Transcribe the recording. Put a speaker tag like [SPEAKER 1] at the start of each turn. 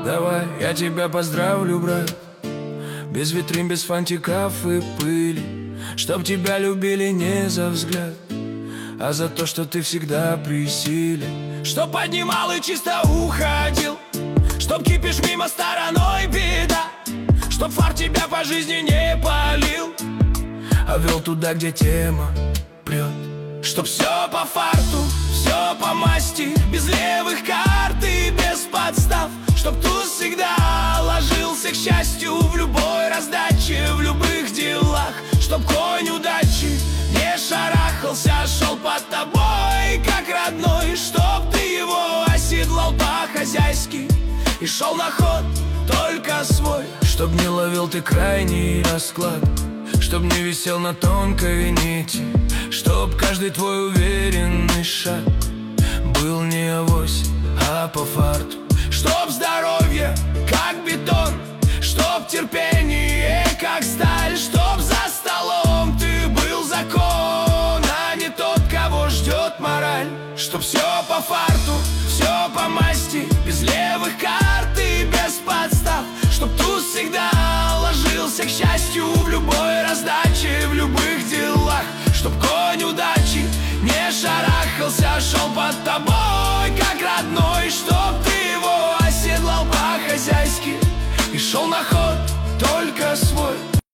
[SPEAKER 1] Давай, я тебя поздравлю, брат. Без витрин, без фантиков и пыли, чтоб тебя любили не за взгляд, а за то, что ты всегда при силе. Чтоб поднимал и чисто уходил, чтоб кипишь мимо стороной беда, чтоб фар тебя по жизни не палил, а вел туда, где тема прет. Чтоб все по фарту, все по масти, без левых карт и без подстав. Чтоб туз всегда ложился, к счастью, в любой раздаче, в любых делах. Чтоб конь удачи не шарахался, шел под тобой, как родной. Чтоб ты его оседлал по-хозяйски и шел на ход только свой. Чтоб не ловил ты крайний расклад, чтоб не висел на тонкой нити, чтоб каждый твой уверенный шаг был не авось, а по фарту. Чтоб здоровье, как бетон, чтоб терпение, как сталь. Чтоб за столом ты был закон, а не тот, кого ждет мораль. Чтоб все по фарту, все по масти, без левых карт и без подстав. Чтоб туз всегда ложился, к счастью, в любой раздаче, в любых делах. Чтоб конь удачи не шарахался, шел под тобой,